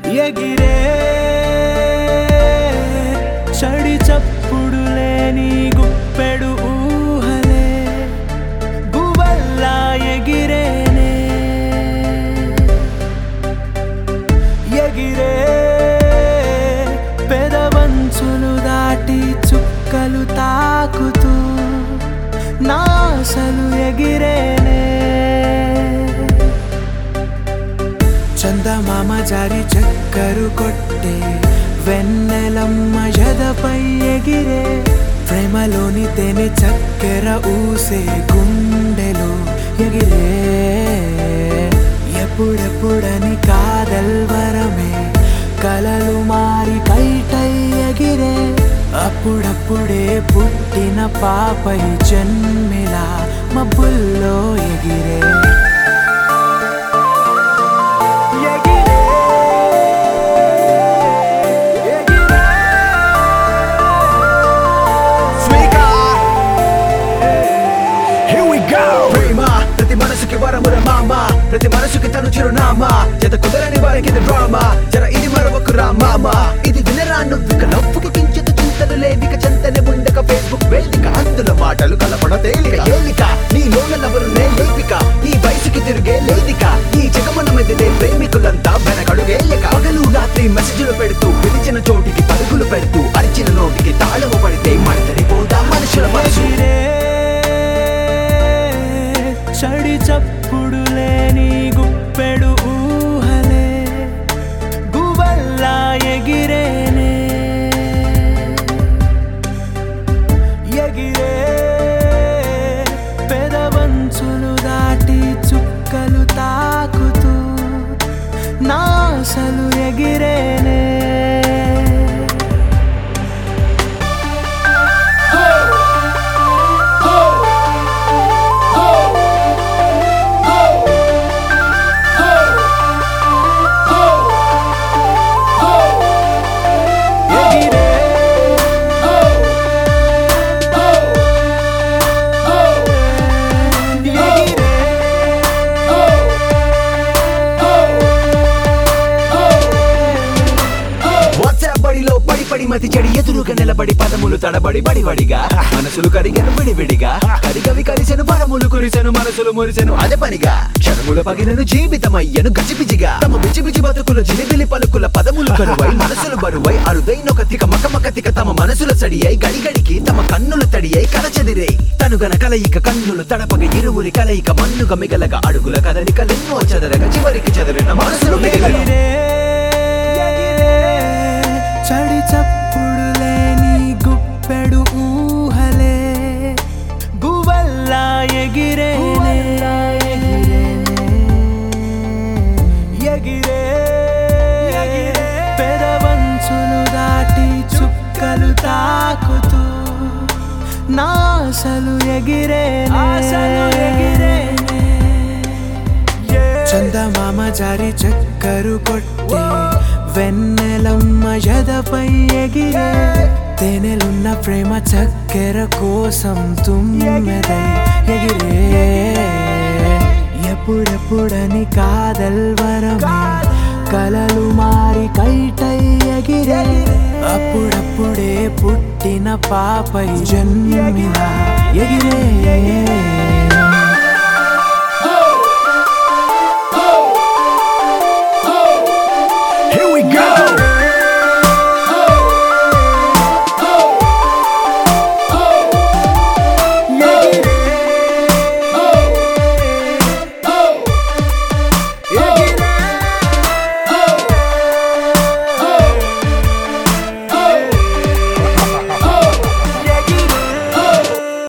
ఎగిరే చడి చప్పుడు లేని గుప్పెడు ఊహలే గువల్లా ఎగిరేనే ఎగిరే పెదవంచులు దాటి చుక్కలు తాకుతూ నాసలు ఎగిరేనే చందమామ జారి చక్కరు కొట్టే వెన్నెలమ్మ ఎదపై ఎగిరే ప్రేమలోని తేనె చక్కెర ఊసే గుండెలో ఎగిరే ఎప్పుడెప్పుడని కాదల్వరమే కలలు మారి కైటై ఎగిరే అప్పుడప్పుడే పుట్టిన పాపై జన్మిలా మబ్బుల్లో ఎగిరే ప్రతి మనసుకి వరముల మామ ప్రతి మనసుకి తను చిరునామా జత కుదరని వారికి డ్రామా జర ఇది మరొక రామా ఇది వినరా నువ్విక నవ్వుకి కించిత చింతలు లేవిక చెంతనే ఉండక ఫేస్బుక్ వేదిక అందులో మాటలు కలపడ తేలిక ఏలిక నీ లోనెవరు నే లేపిక ఈ వయసుకి తిరిగే లేదిక ఈ జగమున మెదిలే ప్రేమికులంతా వెనకడుగేయక పగలు రాత్రి మెసేజ్లు పెడుతూ పిలిచిన చోటికి పరుగులు పెడుతూ అరిచిన నోటికి తాళము పడితే మడతరిపోదా మనుషుల మనసు చడి చప్పుడు లేని గుప్పెడు ఊహలే గువల్లా ఎగిరేనే ఎగిరే పెదవంచులు దాటి చుక్కలు తాకుతూ నాసలు ఎగిరేనే పడి మతి చెడి ఎదురుగా నిలబడి పదములు తడబడి బడిబడిగా మనసులు కరిగెను విడివిడిగా కరిగవి కలిసెను పరములు కురిసెను మనసులు మురిసెను అదే పనిగా క్షణముల పగినను జీవితమయ్యను గజిబిజిగా తమ బిచి బిచి బతుకుల జిలిబిలి పలుకుల పదములు కరువై మనసులు బరువై అరుదైనొక తిక మకమక తిక తమ మనసుల సడియై గడిగడికి తమ కన్నులు తడియై కలచెదిరై తనుగన కలయిక కన్నులు తడపగ ఇరువురి కలయిక మన్నుగ మిగలగ అడుగుల కదలికలెన్నో చెదరగ చివరికి చెదరిన మనసులు మిగిలిన చడి చప్పుడు లేని గుప్పెడు ఊహలే గువల్లా ఎగిరేనే ఎగిరే పెదవంచులు దాటి చుక్కలు తాకుతూ నాసలు ఎగిరేనే చందమామ జారి చక్కరు కొట్టే వెన్నెలమ్మ ఎదపై ఎగిరే తేనెలున్న ప్రేమ చక్కెర కోసం తుమ్మెదై ఎగిరే ఎప్పుడెప్పుడని కాదల్వరమే కలలు మారి కైటై ఎగిరే అప్పుడప్పుడే పుట్టిన పాపై జన్మిలా ఎగిరే